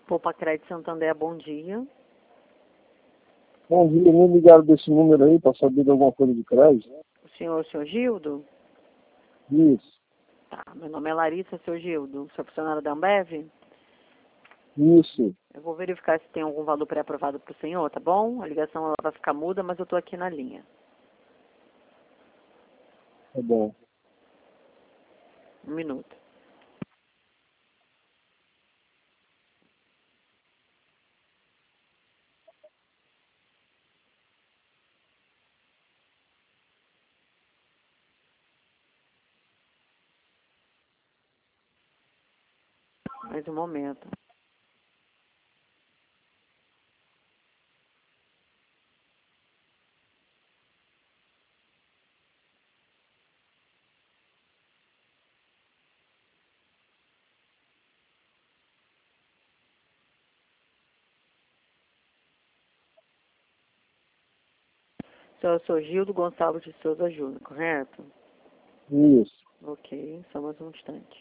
Poupa Crédito Santander, bom dia. Bom dia, me ligaram desse número aí para saber de alguma coisa de crédito. O senhor Gildo? Isso, Tá, meu nome é Larissa, seu Gildo. Sou funcionário da Ambev? isso, Eu vou verificar se tem algum valor pré-aprovado para o senhor, tá bom? A ligação ela vai ficar muda, mas eu estou aqui na linha. tá bom. Um minuto. Mais um momento. Eu sou Gildo Gonçalves de Souza Júnior, correto? Isso. Ok, só mais um instante.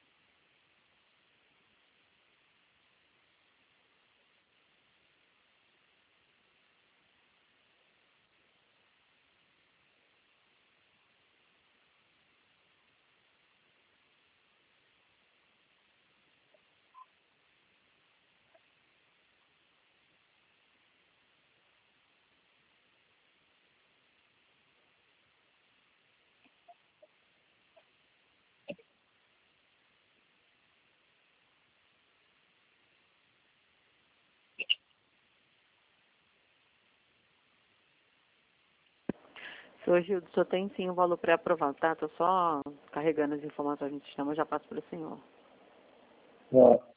Senhor Gildo, o senhor tem sim o valor pré-aprovado, tá? Estou só carregando as informações no sistema, eu já passo para o senhor. Tá.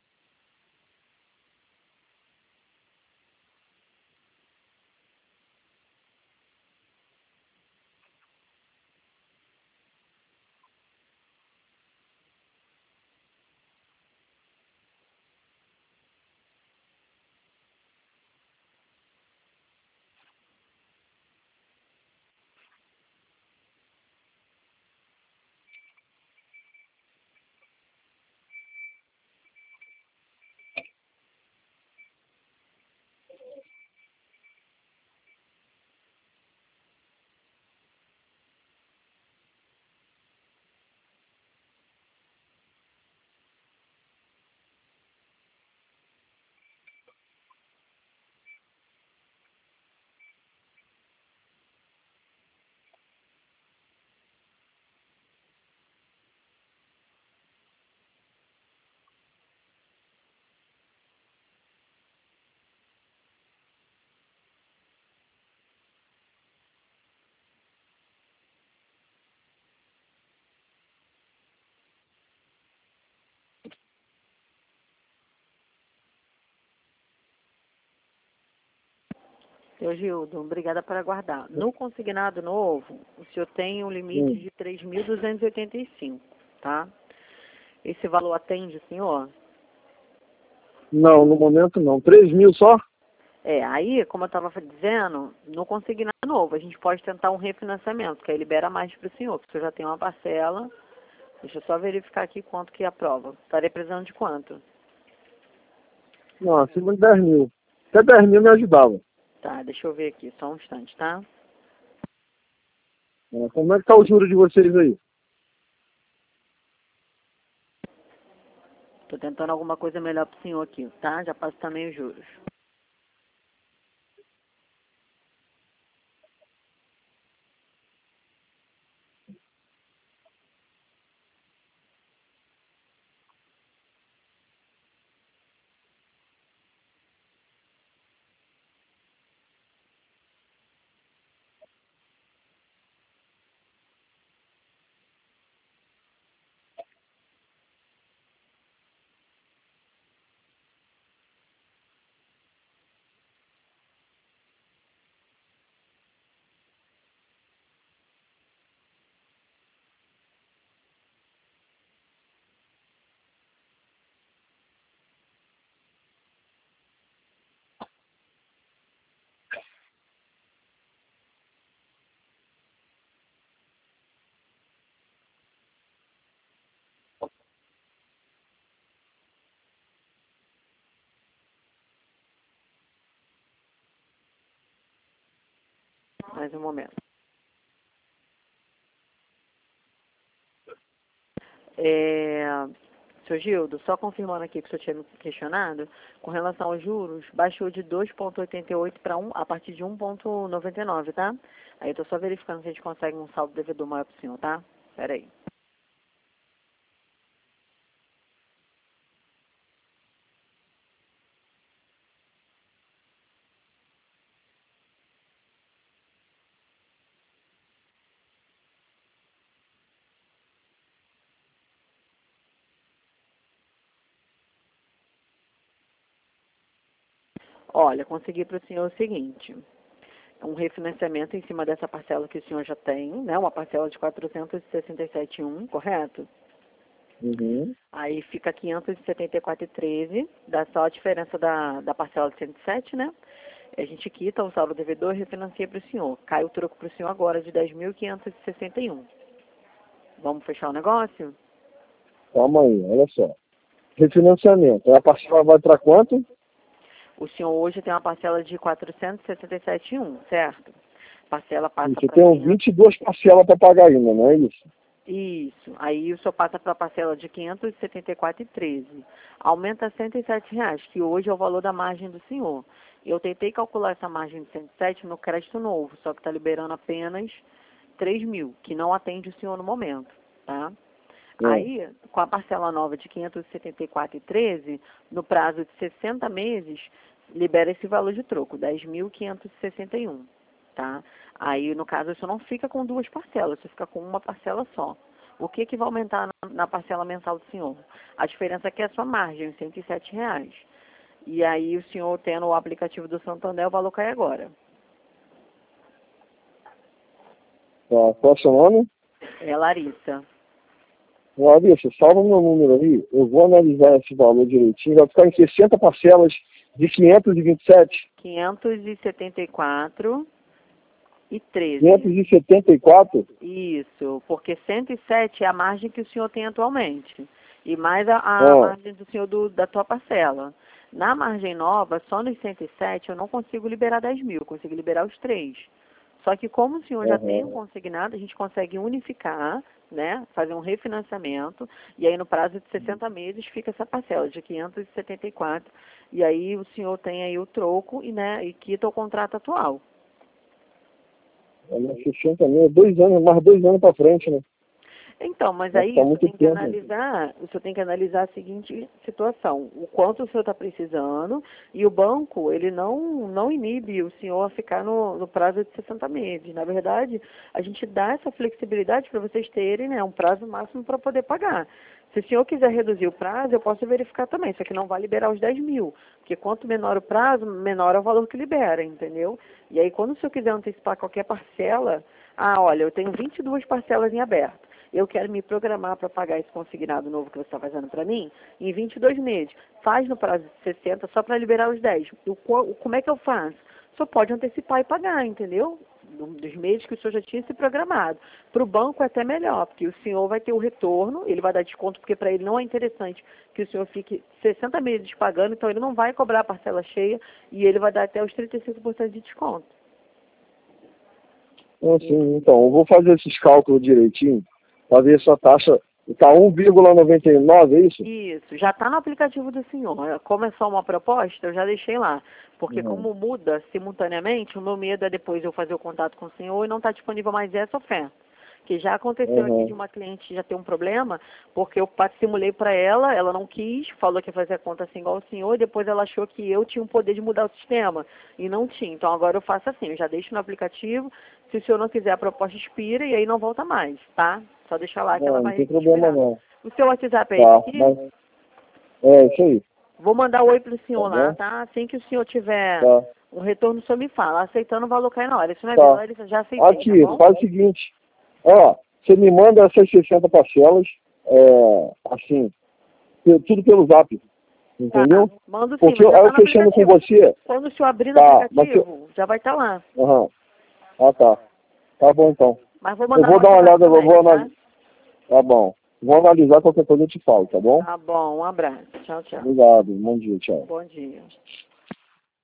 Senhor Gildo, obrigada por aguardar. No consignado novo, o senhor tem um limite Sim. de 3.285, tá? Esse valor atende o senhor? Não, no momento não. 3.000 só? Aí, como eu estava dizendo, no consignado novo, a gente pode tentar um refinanciamento, que aí libera mais para o senhor, porque o senhor já tem uma parcela. Deixa eu só verificar aqui quanto que aprova. Estaria precisando de quanto? Não, acima de 10.000. Até 10.000 me ajudava. Tá, deixa eu ver aqui, só um instante, tá? Como é que tá o juro de vocês aí? Tô tentando alguma coisa melhor pro senhor aqui, tá? Já passo também os juros. Mais um momento. Seu Gildo, só confirmando aqui que o senhor tinha me questionado, com relação aos juros, baixou de 2,88 para a partir de 1,99, tá? Aí eu estou só verificando se a gente consegue um saldo devedor maior para o senhor, tá? Espera aí. Olha, consegui para o senhor o seguinte, um refinanciamento em cima dessa parcela que o senhor já tem, né? Uma parcela de 467,1, correto? Uhum. Aí fica 574,13, dá só a diferença da parcela de 107, né? A gente quita o saldo devedor e refinancia para o senhor. Cai o troco para o senhor agora de 10.561. Vamos fechar o negócio? Calma aí, olha só. Refinanciamento. A parcela vai para quanto? O senhor hoje tem uma parcela de 467,1, certo? Parcela passa Você para tem 22 parcelas para pagar ainda, não é isso? Isso. Aí o senhor passa para a parcela de 574,13. Aumenta R$ 107, que hoje é o valor da margem do senhor. Eu tentei calcular essa margem de 107 no crédito novo, só que está liberando apenas 3 mil, que não atende o senhor no momento, tá? Aí, com a parcela nova de 574,13, no prazo de 60 meses, libera esse valor de troco, 10.561, tá? Aí, no caso, você não fica com duas parcelas, você fica com uma parcela só. O que vai aumentar na parcela mensal do senhor? A diferença aqui é a sua margem, R$ 107. E aí, o senhor tendo o aplicativo do Santander, o valor cai agora. Tá. Qual é o seu nome? É Larissa. Larissa, salva meu número aí. Eu vou analisar esse valor direitinho. Vai ficar em 60 parcelas de 527? 574 e 13. 574? Isso, porque 107 é a margem que o senhor tem atualmente. E mais a margem do senhor da tua parcela. Na margem nova, só nos 107 eu não consigo liberar 10 mil, eu consigo liberar os 3. Só que como o senhor já tem o consignado, a gente consegue unificar, né, fazer um refinanciamento, e aí no prazo de 60 meses fica essa parcela de 574, e aí o senhor tem aí o troco e quita o contrato atual. Olha, 60 mil, 2 anos, mais 2 anos para frente, né? Então, mas Vai aí ficar o muito senhor tempo. o senhor tem que analisar a seguinte situação, o quanto o senhor está precisando, e o banco, ele não inibe o senhor a ficar no prazo de 60 meses. Na verdade, a gente dá essa flexibilidade para vocês terem, né, um prazo máximo para poder pagar. Se o senhor quiser reduzir o prazo, eu posso verificar também, só que não vai liberar os 10 mil, porque quanto menor o prazo, menor é o valor que libera, entendeu? E aí, quando o senhor quiser antecipar qualquer parcela, olha, eu tenho 22 parcelas em aberto. Eu quero me programar para pagar esse consignado novo que você está fazendo para mim em 22 meses. Faz no prazo de 60 só para liberar os 10. Como é que eu faço? Só pode antecipar e pagar, entendeu? Dos meses que o senhor já tinha se programado. Para o banco é até melhor, porque o senhor vai ter o retorno, ele vai dar desconto, porque para ele não é interessante que o senhor fique 60 meses pagando, então ele não vai cobrar a parcela cheia e ele vai dar até os 35% de desconto. Assim, então, eu vou fazer esses cálculos direitinho, para ver se a taxa está 1,99, é isso? Isso, já está no aplicativo do senhor. Como é só uma proposta, eu já deixei lá. Porque como muda simultaneamente, o meu medo é depois eu fazer o contato com o senhor e não está disponível mais essa oferta. Que já aconteceu aqui de uma cliente já ter um problema, porque eu simulei para ela não quis, falou que ia fazer a conta assim igual o senhor, e depois ela achou que eu tinha o poder de mudar o sistema, e não tinha. Então agora eu faço assim, eu já deixo no aplicativo, se o senhor não quiser a proposta expira, e aí não volta mais, tá? Só deixar lá que ela vai Não tem problema não. O seu WhatsApp é Tá, esse aqui? mas... É, isso aí. Vou mandar oi pro senhor Tá lá, bom? tá? Assim que o senhor tiver Tá. um retorno, o senhor me fala. Aceitando o valor cai na hora. Isso não é Tá. verdade, já aceitei, Aqui, tá bom? faz o seguinte. Ó, você me manda essas 60 parcelas, assim, tudo pelo zap. Entendeu? Tá, mando sim, Porque mas já aí tá eu no fechando com aplicativo. você. Quando o senhor abrir no Tá, mas aplicativo, já vai estar lá. Aham. Ah, tá. Tá bom então. Mas vou Eu mandar vou no dar uma WhatsApp olhada, eu também, vou tá? analisar. Tá bom. Vou analisar qualquer coisa eu te falo, tá bom? Tá bom, um abraço. Tchau, tchau. Obrigado. Bom dia, tchau. Bom dia.